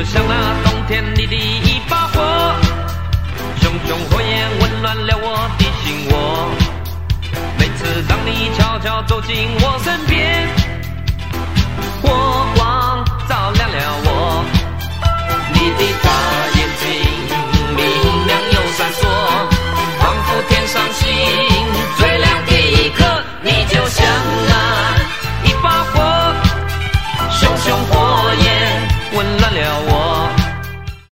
就像那冬天里的一把火，熊熊火焰温暖了我的心窝。每次当你悄悄走进我身边，